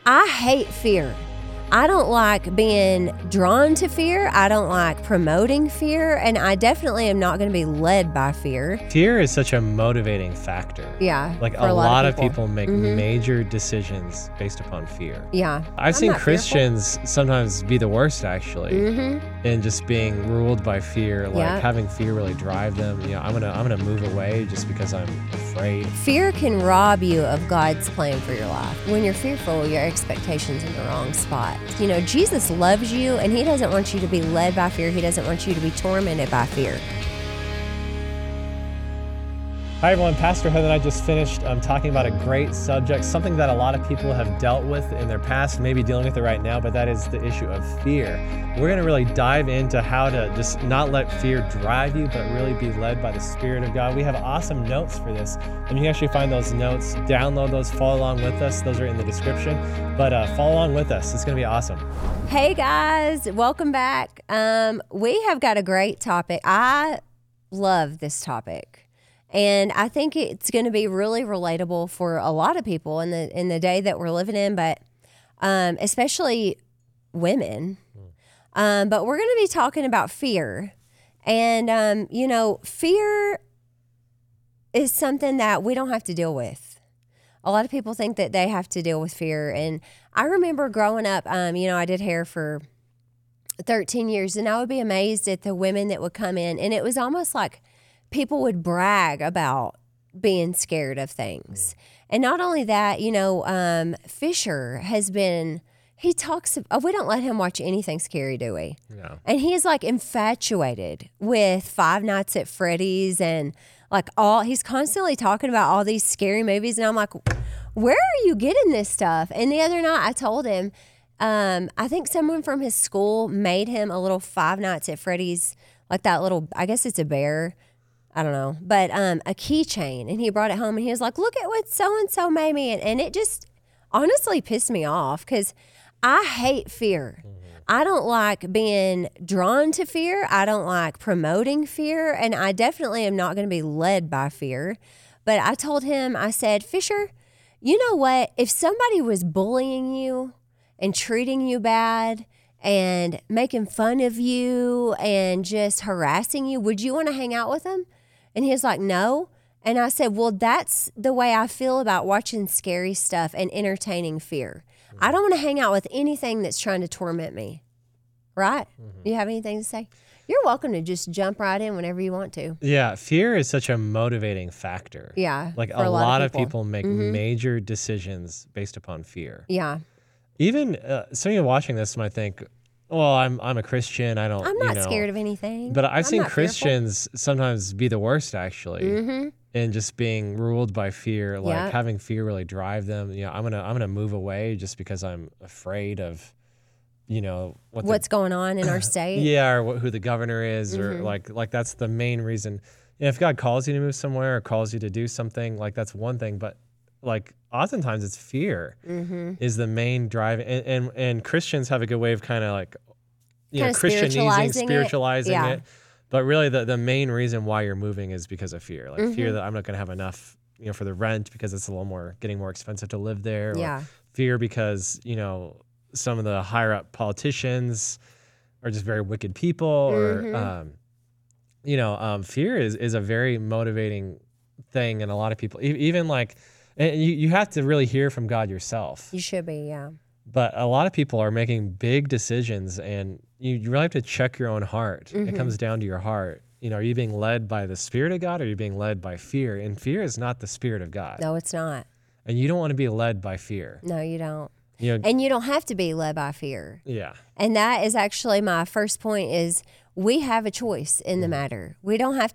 I hate fear. I don't like being drawn to fear. I don't like promoting fear. And I definitely am not going to be led by fear. Fear is such a motivating factor. Yeah. Like for a lot of people Mm-hmm. make major decisions based upon fear. Yeah. I've seen not fearful. Christians sometimes be the worst, actually, Mm-hmm. in just being ruled by fear, like Yeah. having fear really drive them. You know, I'm gonna move away just because I'm afraid. Fear can rob you of God's plan for your life. When you're fearful, your expectation's in the wrong spot. You know, Jesus loves you, and he doesn't want you to be led by fear. He doesn't want you to be tormented by fear. Hi everyone, Pastor Heather and I just finished talking about a great subject, something that a lot of people have dealt with in their past, maybe dealing with it right now, but that is the issue of fear. We're going to really dive into how to just not let fear drive you, but really be led by the Spirit of God. We have awesome notes for this, and you can actually find those notes, download those, follow along with us. Those are in the description, but follow along with us. It's going to be awesome. Hey guys, welcome back. We have got a great topic. I love this topic. And I think it's going to be really relatable for a lot of people in the day that we're living in, but especially women. But we're going to be talking about fear. And, you know, fear is something that we don't have to deal with. A lot of people think that they have to deal with fear. And I remember growing up, you know, I did hair for 13 years, and I would be amazed at the women that would come in. And it was almost like people would brag about being scared of things. And not only that, you know, Fisher has been, he talks, we don't let him watch anything scary, do we? No. And he's like infatuated with Five Nights at Freddy's and like he's constantly talking about all these scary movies. And I'm like, where are you getting this stuff? And the other night I told him, I think someone from his school made him a little Five Nights at Freddy's, like that little, I guess it's a bear. I don't know, but a keychain, and he brought it home, and he was like, look at what so-and-so made me, and it just honestly pissed me off because I hate fear. I don't like being drawn to fear. I don't like promoting fear, and I definitely am not going to be led by fear. But I told him, I said, Fisher, you know what? If somebody was bullying you and treating you bad and making fun of you and just harassing you, would you want to hang out with them? And he was like, no. And I said, well, that's the way I feel about watching scary stuff and entertaining fear. I don't want to hang out with anything that's trying to torment me. Right? You have anything to say? You're welcome to just jump right in whenever you want to. Yeah, fear is such a motivating factor. Yeah. Like for a lot of people people make major decisions based upon fear. Yeah. Even some of you watching this might think, well, I'm a Christian. I'm not scared of anything. But I've I'm seen not fearful. Christians sometimes be the worst, actually, in just being ruled by fear, like Yeah. having fear really drive them. You know, I'm gonna move away just because I'm afraid of, you know, What's going on in our state. yeah, or who the governor is, or like that's the main reason. You know, if God calls you to move somewhere or calls you to do something, like that's one thing, but like oftentimes it's fear is the main drive, and Christians have a good way of kind of like, you know, spiritualizing Yeah. it. But really the main reason why you're moving is because of fear, like fear that I'm not going to have enough, you know, for the rent because it's getting more expensive to live there. Yeah. Or fear because, you know, some of the higher up politicians are just very wicked people, or, you know, fear is a very motivating thing in a lot of people, even like, and you have to really hear from God yourself. You should be, yeah. But a lot of people are making big decisions, and you really have to check your own heart. It comes down to your heart. You know, are you being led by the Spirit of God, or are you being led by fear? And fear is not the Spirit of God. No, it's not. And you don't want to be led by fear. No, you don't. You know, And you don't have to be led by fear. yeah. And that is actually my first point is we have a choice in the matter. We don't have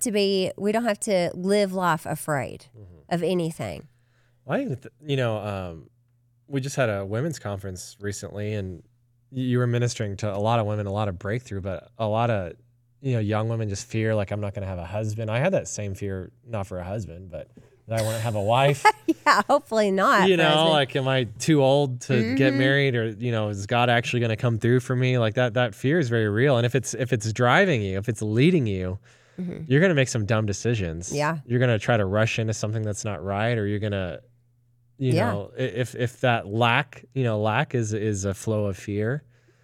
to live life afraid of anything. Well, I think, you know, we just had a women's conference recently, and you were ministering to a lot of women, a lot of breakthrough, but a lot of, you know, young women just fear, like, I'm not going to have a husband. I had that same fear, not for a husband, but that I want to have a wife. Yeah, hopefully not. You know, President. like, am I too old to get married, or, you know, is God actually going to come through for me? Like that fear is very real. And if it's driving you, if it's leading you, you're going to make some dumb decisions. Yeah. You're going to try to rush into something that's not right, or you're going to, You Yeah. know, if that lack is a flow of fear.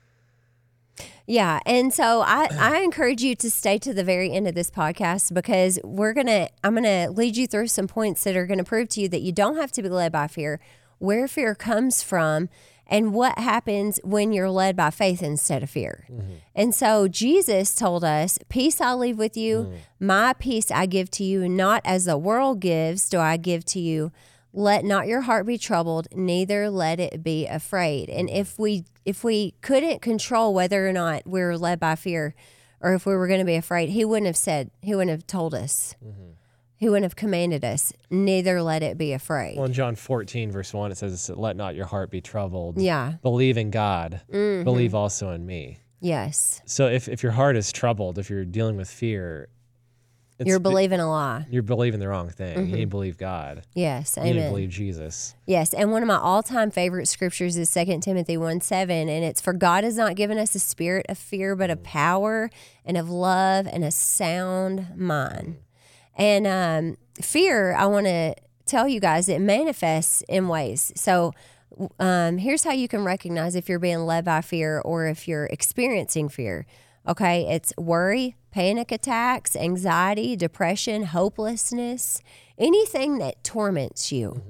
Yeah. And so I encourage you to stay to the very end of this podcast because I'm going to lead you through some points that are going to prove to you that you don't have to be led by fear, where fear comes from, and what happens when you're led by faith instead of fear. And so Jesus told us, peace I leave with you, my peace I give to you, not as the world gives do I give to you. Let not your heart be troubled, neither let it be afraid. And if we couldn't control whether or not we were led by fear or if we were going to be afraid, he wouldn't have told us. He wouldn't have commanded us, neither let it be afraid. Well, in John 14, verse 1, it says, let not your heart be troubled. Yeah. Believe in God. Believe also in me. Yes. So if your heart is troubled, if you're dealing with fear, You're believing a lie. You're believing the wrong thing. You need to believe God. Yes. You need to Amen. believe Jesus. Yes. And one of my all-time favorite scriptures is 2 Timothy 1:7. And it's, for God has not given us a spirit of fear, but of power and of love and a sound mind. And fear, I want to tell you guys, it manifests in ways. So here's how you can recognize if you're being led by fear or if you're experiencing fear. Okay, it's worry, panic attacks, anxiety, depression, hopelessness, anything that torments you.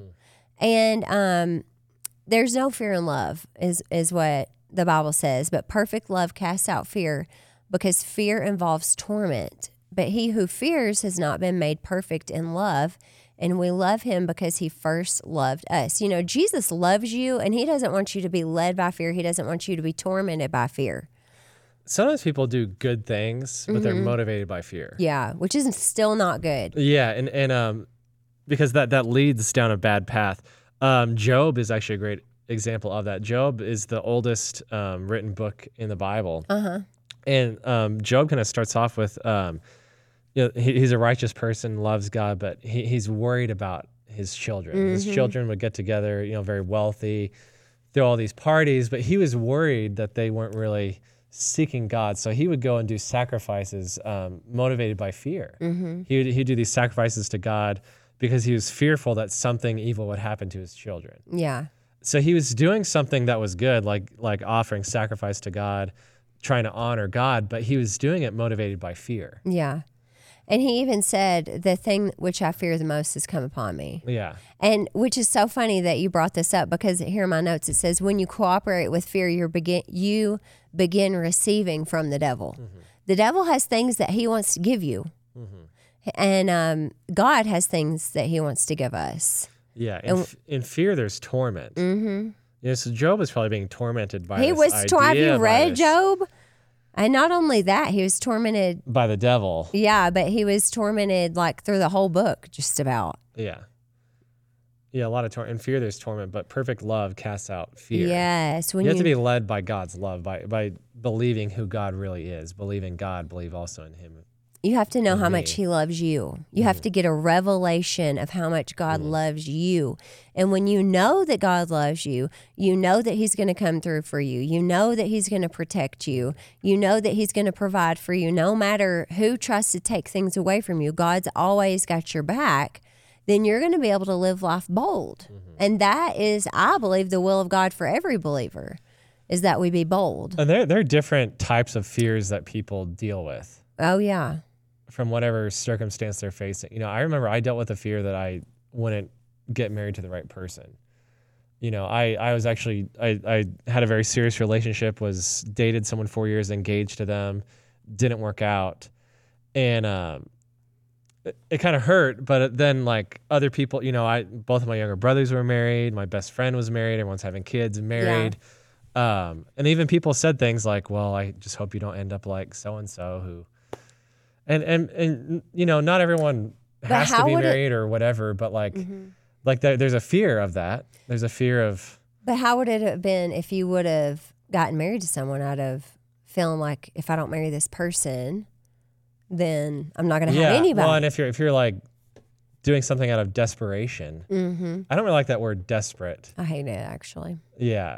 And there's no fear in love, is what the Bible says. But perfect love casts out fear, because fear involves torment. But he who fears has not been made perfect in love, and we love him because he first loved us. You know, Jesus loves you, and he doesn't want you to be led by fear. He doesn't want you to be tormented by fear. Sometimes people do good things, but they're motivated by fear. Yeah, which is still not good. Yeah, and because that leads down a bad path. Job is actually a great example of that. Job is the oldest written book in the Bible. And Job kind of starts off with, he's a righteous person, loves God, but he's worried about his children. His children would get together, very wealthy, throw all these parties, but he was worried that they weren't really seeking God. So he would go and do sacrifices motivated by fear. He'd do these sacrifices to God because he was fearful that something evil would happen to his children. Yeah. So he was doing something that was good, like offering sacrifice to God, trying to honor God, but he was doing it motivated by fear. Yeah. And he even said, the thing which I fear the most has come upon me. Yeah. And which is so funny that you brought this up, because here in my notes it says, when you cooperate with fear, you begin receiving from the devil. The devil has things that he wants to give you. And God has things that he wants to give us. Yeah. In fear, there's torment. So Job was probably being tormented by He this was. idea, Have you by read this- Job? And not only that, he was tormented. by the devil. Yeah, but he was tormented like through the whole book, just about. Yeah. Yeah, a lot of torment. In fear, there's torment, but perfect love casts out fear. Yes. When You have to be led by God's love, by believing who God really is. Believe in God, believe also in him. You have to know how me. much he loves you. You have to get a revelation of how much God loves you. And when you know that God loves you, you know that he's going to come through for you. You know that he's going to protect you. You know that he's going to provide for you. No matter who tries to take things away from you, God's always got your back. Then you're going to be able to live life bold. And that is, I believe, the will of God for every believer, is that we be bold. And there are different types of fears that people deal with Oh, yeah. from whatever circumstance they're facing. I remember I dealt with a fear that I wouldn't get married to the right person. I was actually, I had a very serious relationship, was dated someone 4 years, engaged to them, didn't work out. And it kind of hurt, but then like other people, both of my younger brothers were married. My best friend was married. Everyone's having kids and married. And even people said things like, well, I just hope you don't end up like so-and-so who, and not everyone has to be married or whatever, but like there's a fear of that. There's a fear of. But how would it have been if you would have gotten married to someone out of feeling like, if I don't marry this person, then I'm not going to have anybody? Well, and if you're like doing something out of desperation, I don't really like that word desperate. I hate it, actually. Yeah.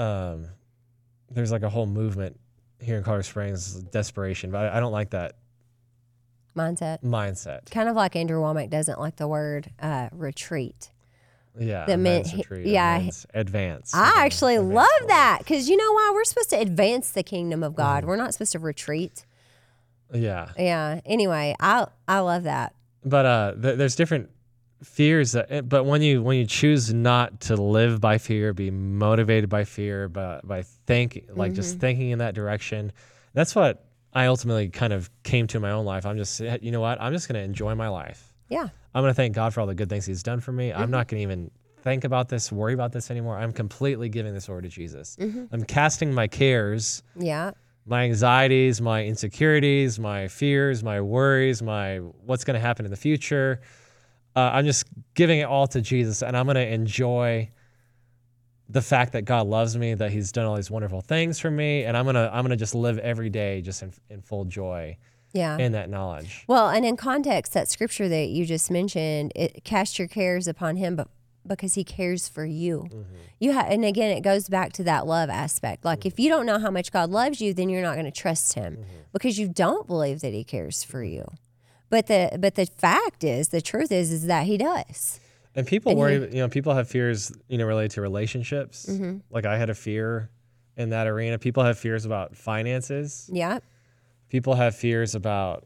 There's like a whole movement here in Colorado Springs, desperation, but I don't like that Mindset. mindset. Kind of like Andrew Womack doesn't like the word retreat. Yeah. that meant immense retreat, yeah. immense, advance. I actually advance love forward. that because you know why? We're supposed to advance the kingdom of God. We're not supposed to retreat. Yeah. Yeah. Anyway, I love that. But there's different fears but when you choose not to live by fear, be motivated by fear, but by just thinking in that direction, that's what I ultimately kind of came to in my own life. I'm just, you know what? I'm just going to enjoy my life. Yeah. I'm going to thank God for all the good things he's done for me. I'm not going to even think about this, worry about this anymore. I'm completely giving this over to Jesus. I'm casting my cares, Yeah. my anxieties, my insecurities, my fears, my worries, my what's going to happen in the future. I'm just giving it all to Jesus, and I'm going to enjoy the fact that God loves me, that he's done all these wonderful things for me, and I'm gonna just live every day just in full joy Yeah. in that knowledge. Well, and in context, that scripture that you just mentioned, it cast your cares upon him, but because he cares for you. And again, it goes back to that love aspect. Like if you don't know how much God loves you, then you're not going to trust him because you don't believe that he cares for you. But the fact is, the truth is that he does. And people worry, people have fears, related to relationships. Like I had a fear in that arena. People have fears about finances. Yeah. People have fears about.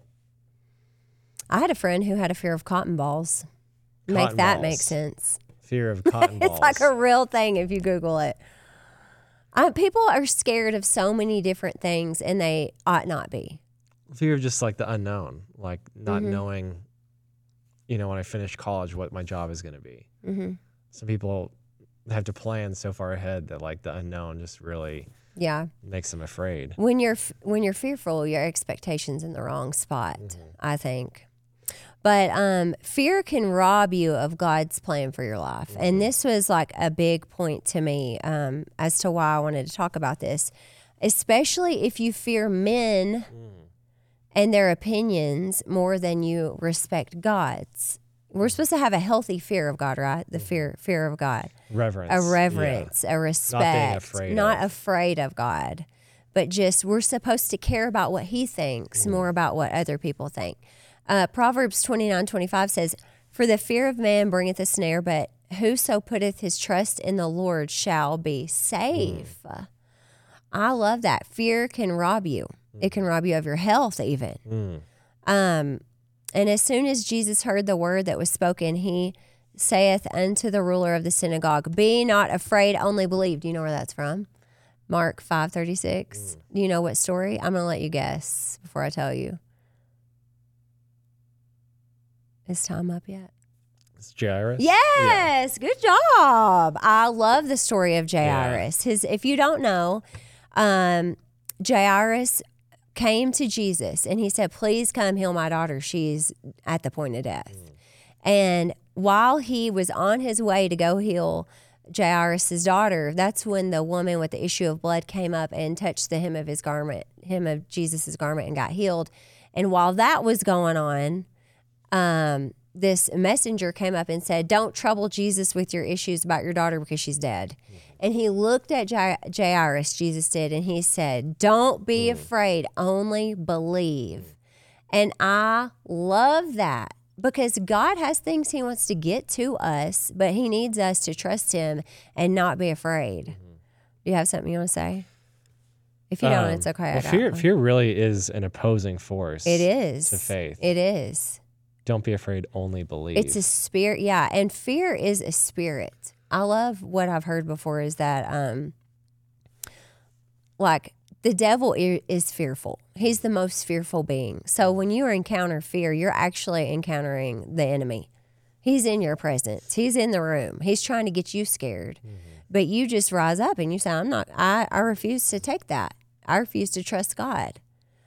I had a friend who had a fear of cotton balls. Cotton Make balls. sense. Fear of cotton balls. It's like a real thing if you Google it. People are scared of so many different things, and they ought not be. Fear of just like the unknown, like not knowing, when I finish college, what my job is going to be. Some people have to plan so far ahead that like the unknown just really makes them afraid. When you're fearful, your expectations in the wrong spot, I think. But fear can rob you of God's plan for your life. And this was like a big point to me as to why I wanted to talk about this, especially if you fear men and their opinions more than you respect God's. We're supposed to have a healthy fear of God, right? The fear of God. Reverence. A reverence, a respect. Not afraid of God. But just we're supposed to care about what he thinks more about what other people think. Proverbs 29:25 says, "For the fear of man bringeth a snare, but whoso putteth his trust in the Lord shall be safe." I love that. Fear can rob you. It can rob you of your health even. And as soon as Jesus heard the word that was spoken, he saith unto the ruler of the synagogue, "Be not afraid, only believe." Do you know where that's from? Mark 5:36. Do you know what story? I'm going to let you guess before I tell you. Is time up yet? It's Jairus. Yes, good job. I love the story of Jairus. If you don't know, Jairus came to Jesus and he said, "Please come heal my daughter. She's at the point of death." And while he was on his way to go heal Jairus' daughter, that's when the woman with the issue of blood came up and touched the hem of Jesus' garment and got healed. And while that was going on, this messenger came up and said, "Don't trouble Jesus with your issues about your daughter because she's dead." And he looked at Jairus, Jesus did, and he said, "Don't be afraid, only believe." And I love that because God has things he wants to get to us, but he needs us to trust him and not be afraid. Do you have something you want to say? If you don't, it's okay. Fear really is an opposing force. It is. To faith. It is. Don't be afraid, only believe. It's a spirit, yeah. And fear is a spirit. I love what I've heard before is that, like, the devil is fearful. He's the most fearful being. So when you encounter fear, you're actually encountering the enemy. He's in your presence. He's in the room. He's trying to get you scared. But you just rise up and you say, I refuse to take that. I refuse to trust God.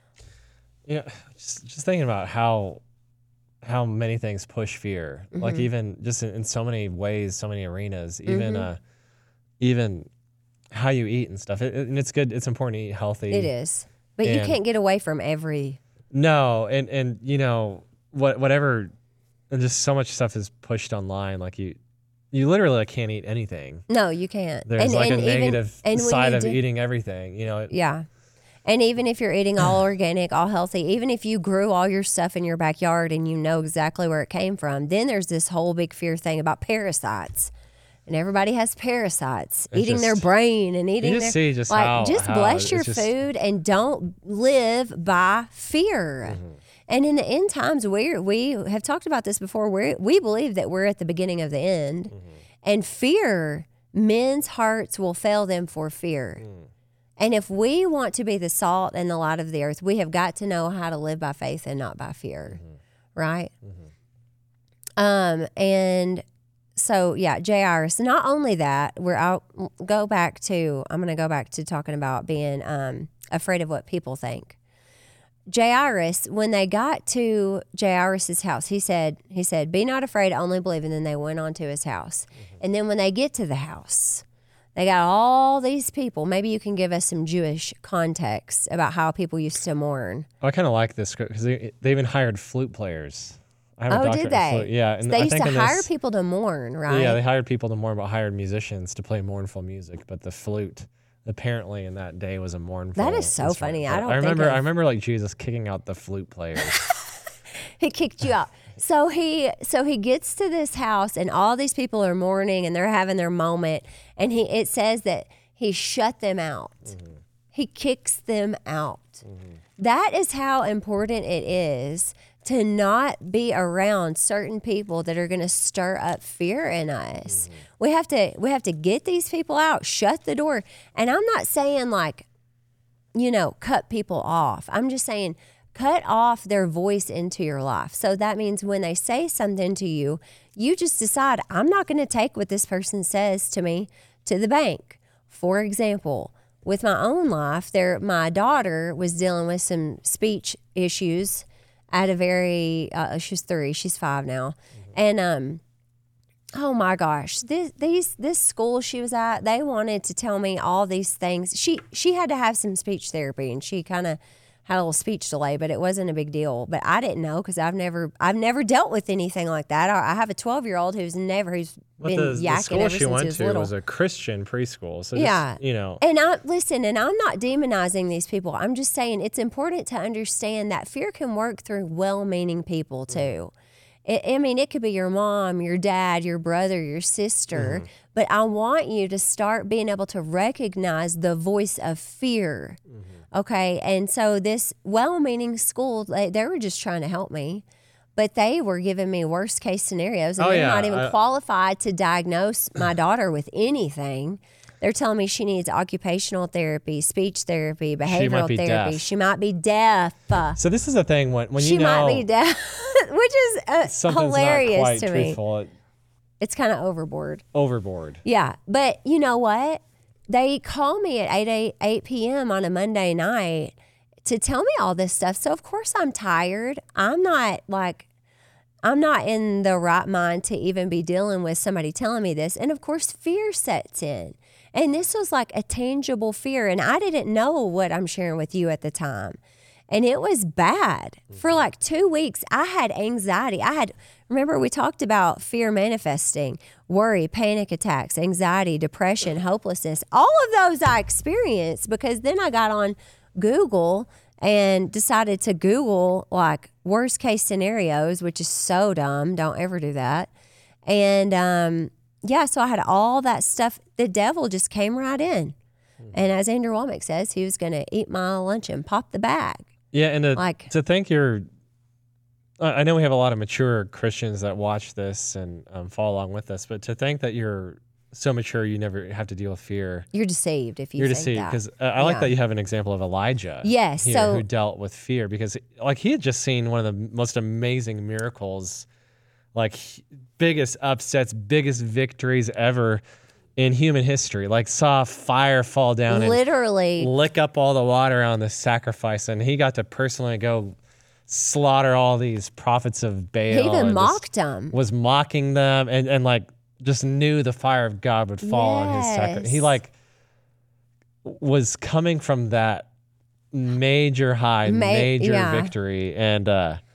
Just thinking about how many things push fear, like even just in so many ways, so many arenas, even how you eat and stuff. And it's good. It's important to eat healthy. It is, but you can't get away from every. No, and whatever, and just so much stuff is pushed online. Like you literally can't eat anything. No, you can't. There's a negative side of eating everything. Yeah. And even if you're eating all organic, all healthy, even if you grew all your stuff in your backyard and you know exactly where it came from, then there's this whole big fear thing about parasites. and everybody has parasites It's eating their just- brain and eating just their see just like how- just how bless your it's just- food and don't live by fear. And in the end times, we have talked about this before. We believe that we're at the beginning of the end, and fear, men's hearts will fail them for fear. And if we want to be the salt and the light of the earth, we have got to know how to live by faith and not by fear, right? And so yeah, Jairus. Not only that, I'm going to go back to talking about being afraid of what people think. Jairus, when they got to Jairus's house, he said, "Be not afraid, only believe." And then they went on to his house. And then when they get to the house, they got all these people. Maybe you can give us some Jewish context about how people used to mourn. I kind of like this script because they even hired flute players. I have a Oh, doctorate did in they? flute. Yeah, So they I used think to in hire this- people to mourn, right? Yeah, they hired people to mourn, but hired musicians to play mournful music. But the flute, apparently, in that day was a mournful. That is so instrument. funny. But I don't I remember. think of- I remember like Jesus kicking out the flute players. He kicked you out. So he gets to this house and all these people are mourning and they're having their moment, and it says that he shut them out. He kicks them out. That is how important it is to not be around certain people that are going to stir up fear in us. We have to get these people out, shut the door. And I'm not saying like, cut people off. I'm just saying cut off their voice into your life. So that means when they say something to you, you just decide, I'm not going to take what this person says to me to the bank. For example, with my own life, my daughter was dealing with some speech issues at a very, she's 3, she's 5 now. And, oh my gosh, this school she was at, they wanted to tell me all these things. She had to have some speech therapy, and she kind of had a little speech delay, but it wasn't a big deal. But I didn't know because I've never dealt with anything like that. I have a 12-year-old who's been But yakking the school ever she since went he was to little. was a Christian preschool. So Yeah. just, And I'm not demonizing these people. I'm just saying it's important to understand that fear can work through well-meaning people too. It could be your mom, your dad, your brother, your sister, but I want you to start being able to recognize the voice of fear. Okay. And so this well-meaning school, they were just trying to help me, but they were giving me worst case scenarios, and Oh, they're yeah. not even qualified to diagnose my daughter with anything. They're telling me she needs occupational therapy, speech therapy, behavioral be therapy. deaf. She might be deaf. So this is the thing when She you know might be deaf, which is something's hilarious not quite to me. truthful, It's kind of overboard. overboard. Yeah, but you know what? They call me at 8 p.m. on a Monday night to tell me all this stuff. So of course I'm tired. I'm not in the right mind to even be dealing with somebody telling me this. And of course fear sets in. And this was like a tangible fear. And I didn't know what I'm sharing with you at the time. And it was bad. For like 2 weeks, I had anxiety. Remember we talked about fear manifesting, worry, panic attacks, anxiety, depression, hopelessness. All of those I experienced because then I got on Google and decided to Google like worst case scenarios, which is so dumb. Don't ever do that. And so I had all that stuff. The devil just came right in. And as Andrew Womack says, he was going to eat my lunch and pop the bag. Yeah, and to think I know we have a lot of mature Christians that watch this and follow along with us, but to think that you're so mature you never have to deal with fear. You're deceived if you You're think deceived that. because I like Yeah. that you have an example of Elijah. Yes, here, so- who dealt with fear because like he had just seen one of the most amazing miracles, like biggest upsets, biggest victories ever in human history. Like saw fire fall down Literally. and lick up all the water on the sacrifice, and he got to personally go slaughter all these prophets of Baal. He even and just mocked them. Was mocking them and like just knew the fire of God would fall on his sacrifice. He Yes. like was coming from that major high, major yeah. victory, and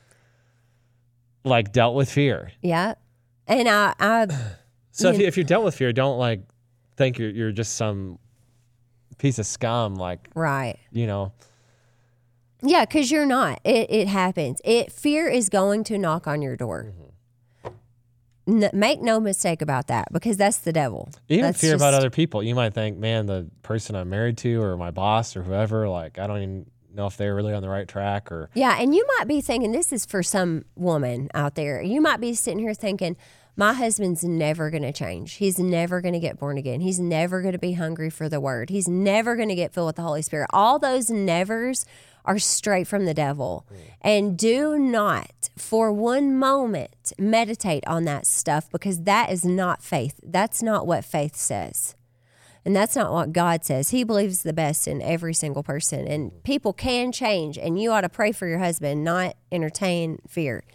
like dealt with fear. Yeah. And I So if you dealt with fear, don't like think you're just some piece of scum. Like right. Yeah, because you're not. It happens. Fear is going to knock on your door. Make no mistake about that, because that's the devil. Even That's fear about just- other people. You might think, man, the person I'm married to or my boss or whoever, like, I don't even know if they're really on the right track or. Yeah, and you might be thinking, this is for some woman out there. You might be sitting here thinking, my husband's never going to change. He's never going to get born again. He's never going to be hungry for the word. He's never going to get filled with the Holy Spirit. All those nevers are straight from the devil. And do not for one moment meditate on that stuff, because that is not faith. That's not what faith says. And that's not what God says. He believes the best in every single person. And people can change, and you ought to pray for your husband, not entertain fear.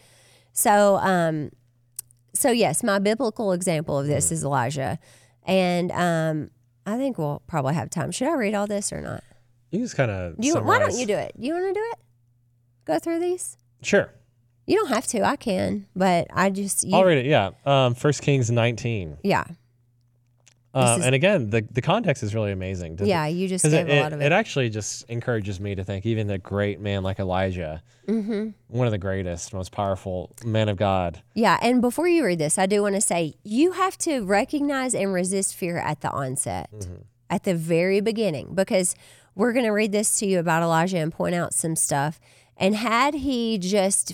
So, so yes, my biblical example of this is Elijah. And I think we'll probably have time. Should I read all this or not? You just kind of. Why don't you do it? You want to do it? Go through these? Sure. You don't have to. I can. But I just. I'll read it, yeah. 1 Kings 19. Yeah. And again, the context is really amazing. Yeah, you just 'Cause gave a lot of It actually just encourages me to think even a great man like Elijah, one of the greatest, most powerful men of God. Yeah, and before you read this, I do want to say you have to recognize and resist fear at the onset, at the very beginning, because we're going to read this to you about Elijah and point out some stuff. And had he just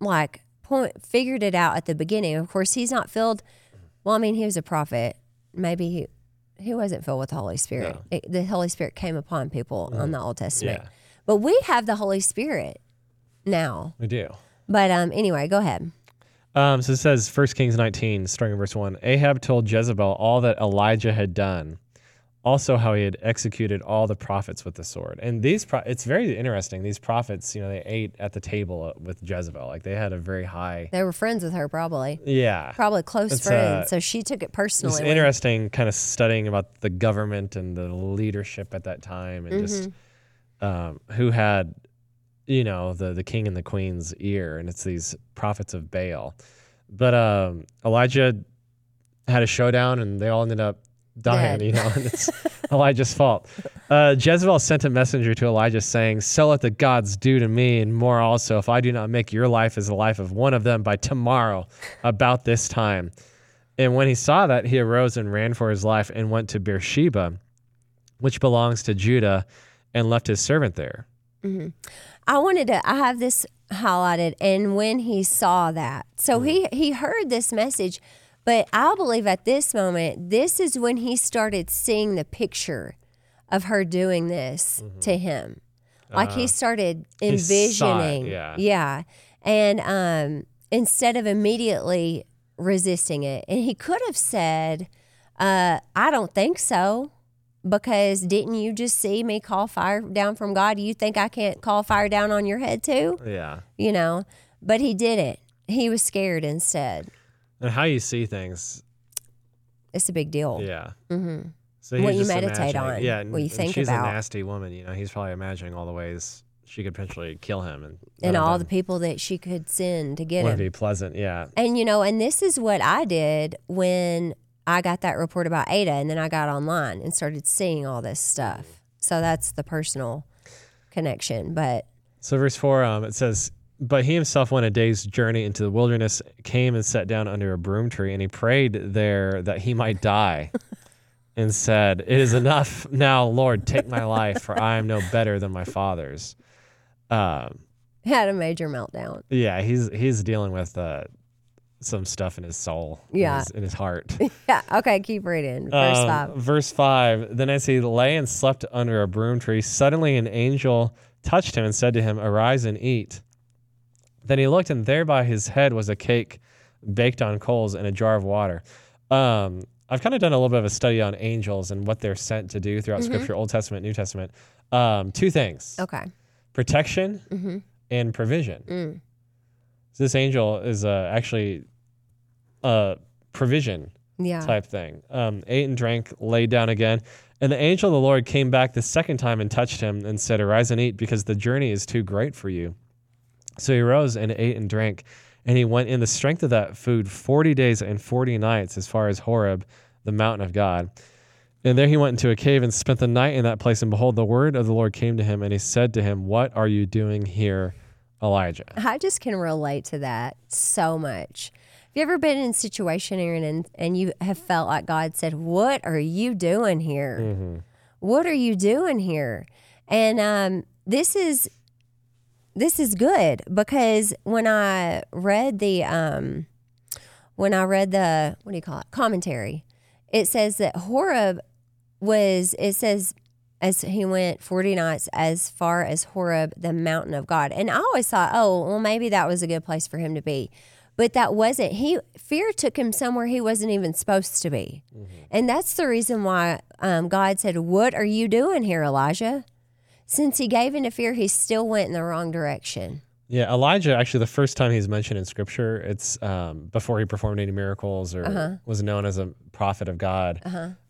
figured it out at the beginning, of course, he's not filled. Well, I mean, he was a prophet. Maybe he wasn't filled with the Holy Spirit. No. The Holy Spirit came upon people on the Old Testament. Yeah. But we have the Holy Spirit now. We do. But anyway, go ahead. So it says 1 Kings 19, starting in verse 1. Ahab told Jezebel all that Elijah had done, also how he had executed all the prophets with the sword. And it's very interesting. These prophets, they ate at the table with Jezebel. Like, they had a very high. They were friends with her, probably. Yeah. Probably close friends. So she took it personally. It's interesting kind of studying about the government and the leadership at that time, and just who had, the king and the queen's ear. And it's these prophets of Baal. But Elijah had a showdown, and they all ended up dying, and it's Elijah's fault. Jezebel sent a messenger to Elijah saying, "So let the gods do to me and more also, if I do not make your life as the life of one of them by tomorrow about this time." And when he saw that, he arose and ran for his life and went to Beersheba, which belongs to Judah, and left his servant there. I have this highlighted, and when he saw that, so he heard this message. But I believe at this moment, this is when he started seeing the picture of her doing this to him. Like he started envisioning. He saw it, yeah. And instead of immediately resisting it. And he could have said, I don't think so. Because didn't you just see me call fire down from God? You think I can't call fire down on your head too? Yeah. But he didn't. He was scared instead. And how you see things. It's a big deal. Yeah. Mm-hmm. So What you meditate on. Yeah. What you think she's about. a nasty woman. He's probably imagining all the ways she could potentially kill him. And all the people that she could send to get him. Wouldn't be pleasant. Yeah. And, and this is what I did when I got that report about Ada, and then I got online and started seeing all this stuff. So that's the personal connection. But so verse 4, it says, "But he himself went a day's journey into the wilderness, came and sat down under a broom tree, and he prayed there that he might die, and said, 'It is enough now, Lord, take my life, for I am no better than my fathers.'" had a major meltdown. Yeah, he's dealing with some stuff in his soul, in his heart. Yeah. Okay, keep reading. Verse 5. Verse 5, "Then as he lay and slept under a broom tree, suddenly an angel touched him and said to him, 'Arise and eat.' Then he looked, and there by his head was a cake baked on coals and a jar of water." I've kind of done a little bit of a study on angels and what they're sent to do throughout Scripture, Old Testament, New Testament. Two things. Okay. Protection and provision. So this angel is actually a provision type thing. Ate and drank, laid down again. And the angel of the Lord came back the second time and touched him and said, "Arise and eat, because the journey is too great for you." So he rose and ate and drank, and he went in the strength of that food 40 days and 40 nights as far as Horeb, the mountain of God. And there he went into a cave and spent the night in that place. And behold, the word of the Lord came to him, and he said to him, "What are you doing here, Elijah?" I just can relate to that so much. you ever been in a situation, Aaron, and you have felt like God said, "What are you doing here? Mm-hmm. What are you doing here?" And this is good, because when I read the what do you call it, commentary, it says that Horeb says as he went 40 nights as far as Horeb, the mountain of God. And I always thought, oh, well, maybe that was a good place for him to be. But that wasn't. Fear took him somewhere he wasn't even supposed to be. Mm-hmm. And that's the reason why God said, "What are you doing here, Elijah?" Since he gave into fear, he still went in the wrong direction. Yeah, Elijah, actually, the first time he's mentioned in Scripture, it's before he performed any miracles or was known as a prophet of God.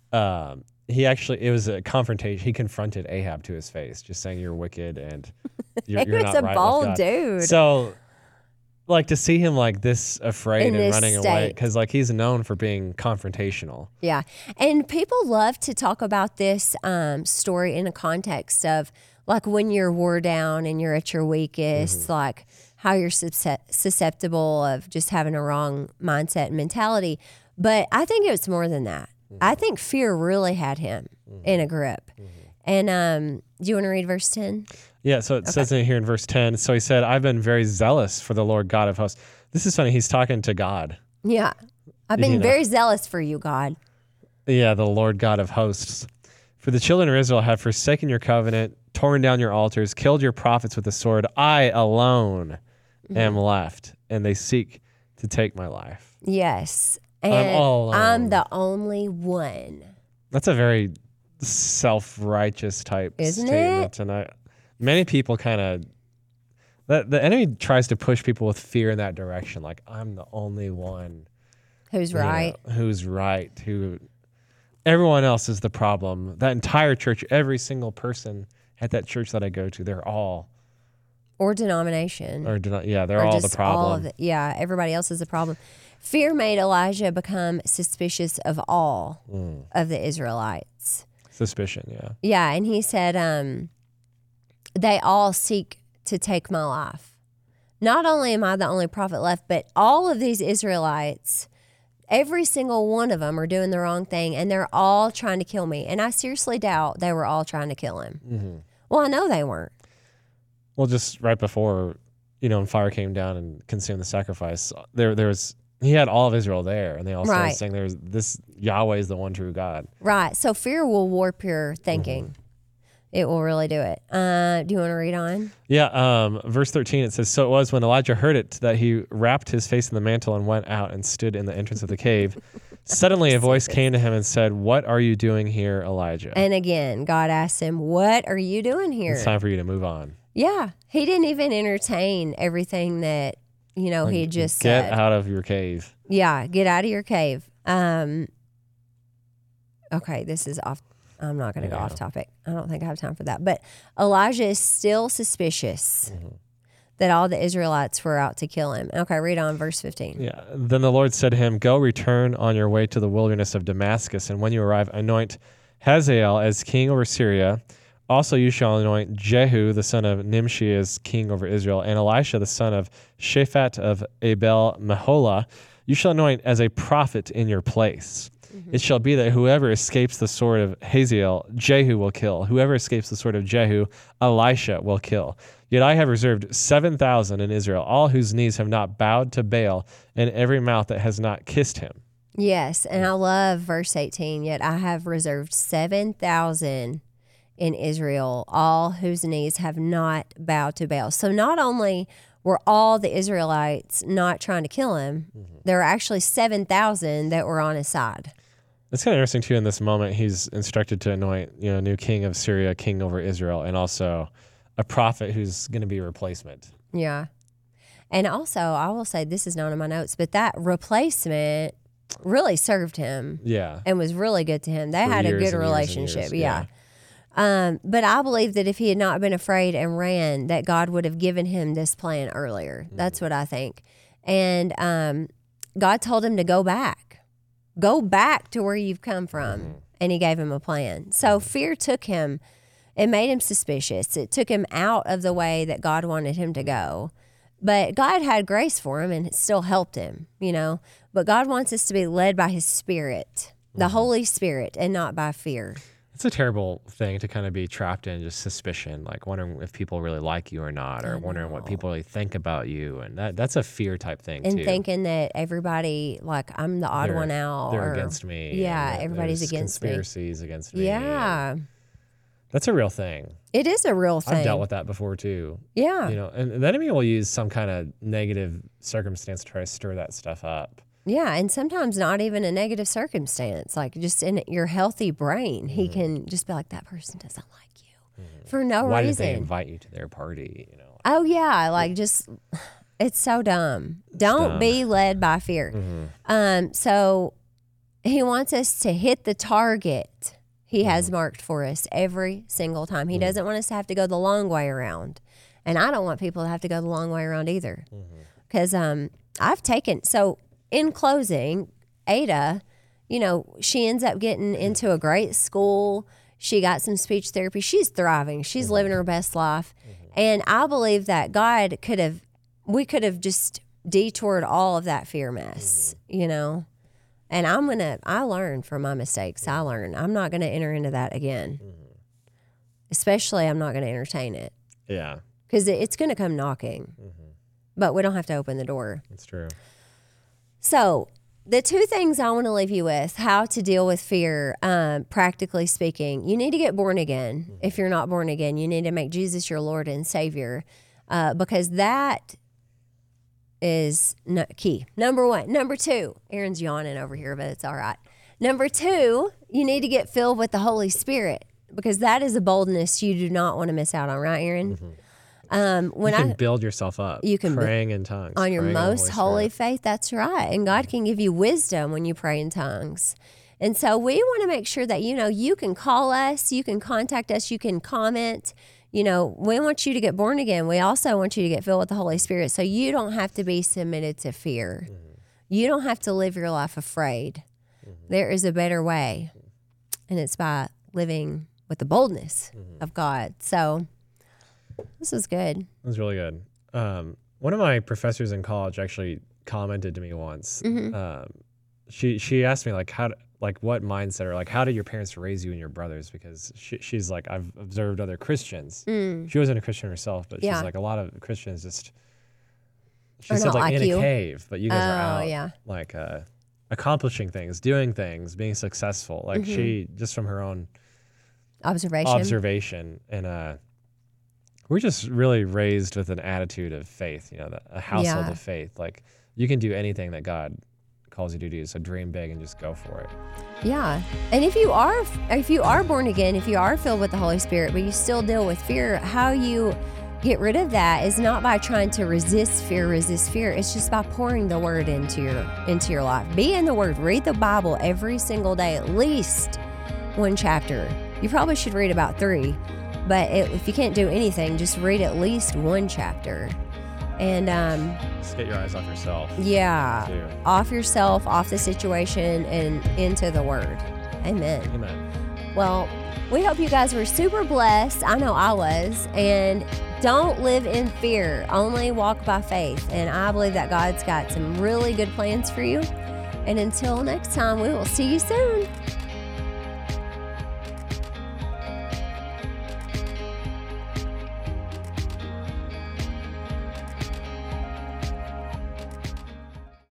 It was a confrontation. He confronted Ahab to his face, just saying, "You're wicked and you're not right with God." He's a bold dude. So, like, to see him like this afraid and running away, because like he's known for being confrontational. Yeah, and people love to talk about this story in a context of like when you're wore down and you're at your weakest, like how you're susceptible of just having a wrong mindset and mentality. But I think it was more than that. I think fear really had him in a grip. And do you want to read verse 10? Yeah, so it says in here in verse 10, so he said, "I've been very zealous for the Lord God of hosts." This is funny. He's talking to God. Yeah. I've been very zealous for you, God. Yeah, the Lord God of hosts. "For the children of Israel have forsaken your covenant, torn down your altars, killed your prophets with the sword. I alone am left, and they seek to take my life." Yes. And I'm the only one. That's a very self-righteous type Isn't statement it? tonight. Many people kind of, the enemy tries to push people with fear in that direction. Like, I'm the only one who's right. Everyone else is the problem. That entire church, every single person at that church that I go to, they're all. Or denomination. They're all the problem. Everybody else is the problem. Fear made Elijah become suspicious of all of the Israelites. Suspicion, yeah. Yeah, and he said, they all seek to take my life. Not only am I the only prophet left, but all of these Israelites, every single one of them are doing the wrong thing, and they're all trying to kill me. And I seriously doubt they were all trying to kill him. Mm-hmm. Well, I know they weren't. Well, just right before, when fire came down and consumed the sacrifice, he had all of Israel there, and they all started saying, "This Yahweh is the one true God." Right. So fear will warp your thinking. Mm-hmm. It will really do it. Do you want to read on? Yeah. Verse 13, it says, "So it was when Elijah heard it that he wrapped his face in the mantle and went out and stood in the entrance of the cave. Suddenly a voice came to him and said, 'What are you doing here, Elijah?'" And again, God asked him, "What are you doing here?" It's time for you to move on. Yeah. He didn't even entertain everything that, he just said. Get out of your cave. Yeah. Get out of your cave. Okay. This is off. I'm not going to go off topic. I don't think I have time for that. But Elijah is still suspicious that all the Israelites were out to kill him. Okay, read on verse 15. Yeah. "Then the Lord said to him, 'Go, return on your way to the wilderness of Damascus, and when you arrive, anoint Hazael as king over Syria. Also you shall anoint Jehu, the son of Nimshi, as king over Israel, and Elisha, the son of Shaphat of Abel-Meholah, you shall anoint as a prophet in your place. It shall be that whoever escapes the sword of Hazael, Jehu will kill. Whoever escapes the sword of Jehu, Elisha will kill. Yet I have reserved 7,000 in Israel, all whose knees have not bowed to Baal, and every mouth that has not kissed him.'" Yes, and I love verse 18. "Yet I have reserved 7,000 in Israel, all whose knees have not bowed to Baal." So not only were all the Israelites not trying to kill him, there were actually 7,000 that were on his side. It's kind of interesting, too, in this moment, he's instructed to anoint, new king of Syria, king over Israel, and also a prophet who's going to be a replacement. Yeah. And also, I will say, this is not in my notes, but that replacement really served him. Yeah. And was really good to him. They had a good relationship. Yeah. But I believe that if he had not been afraid and ran, that God would have given him this plan earlier. That's what I think. And God told him to go back. Go back to where you've come from. And he gave him a plan. So fear took him. It made him suspicious. It took him out of the way that God wanted him to go. But God had grace for him and it still helped him, you know. But God wants us to be led by his Spirit, the Holy Spirit, and not by fear. It's a terrible thing to kind of be trapped in just suspicion, like wondering if people really like you or not, or wondering what people really think about you. And that's a fear type thing, and too. Thinking that everybody, like, I'm the odd one out. They're against me. Yeah, everybody's against me. Conspiracies against me. Yeah. That's a real thing. It is a real thing. I've dealt with that before, too. Yeah. You know, and the enemy will use some kind of negative circumstance to try to stir that stuff up. Yeah, and sometimes not even a negative circumstance. Like just in your healthy brain, he can just be like, that person doesn't like you for no reason. Why did they invite you to their party? You know. Oh yeah, like just it's so dumb. Don't be led by fear. So he wants us to hit the target he has marked for us every single time. He doesn't want us to have to go the long way around, and I don't want people to have to go the long way around either. Because I've taken so. In closing, Ada, you know, she ends up getting into a great school. She got some speech therapy. She's thriving. She's living her best life. And I believe that we could have just detoured all of that fear mess, you know. And I learned from my mistakes. I'm not going to enter into that again. Especially, I'm not going to entertain it. Yeah. Because it's going to come knocking. But we don't have to open the door. That's true. So the two things I want to leave you with, how to deal with fear, practically speaking, you need to get born again. If you're not born again, you need to make Jesus your Lord and Savior, because that is key. Number one. Number two, Aaron's yawning over here, but it's all right. Number two, you need to get filled with the Holy Spirit, because that is a boldness you do not want to miss out on, right, Aaron? When you can build yourself up. You can praying in tongues on your most holy faith. That's right, and God can give you wisdom when you pray in tongues. And so we want to make sure that you can call us, you can contact us, you can comment. You know, we want you to get born again. We also want you to get filled with the Holy Spirit, so you don't have to be submitted to fear. You don't have to live your life afraid. There is a better way, and it's by living with the boldness of God. So. This is good. It was really good. One of my professors in college actually commented to me once. She asked me what mindset or how did your parents raise you and your brothers? Because she's like, I've observed other Christians. She wasn't a Christian herself, but she's like, a lot of Christians just. She said in a cave, but you guys are out, accomplishing things, doing things, being successful. She just from her own observation and. We're just really raised with an attitude of faith, a household of faith. Like you can do anything that God calls you to do. So dream big and just go for it. Yeah. And if you are born again, if you are filled with the Holy Spirit, but you still deal with fear, how you get rid of that is not by trying to resist fear. It's just by pouring the word into your life. Be in the word. Read the Bible every single day, at least one chapter. You probably should read about 3. But if you can't do anything, just read at least one chapter. And just get your eyes off yourself. Yeah. Too. Off yourself, off the situation, and into the Word. Amen. Amen. Well, we hope you guys were super blessed. I know I was. And don't live in fear. Only walk by faith. And I believe that God's got some really good plans for you. And until next time, we will see you soon.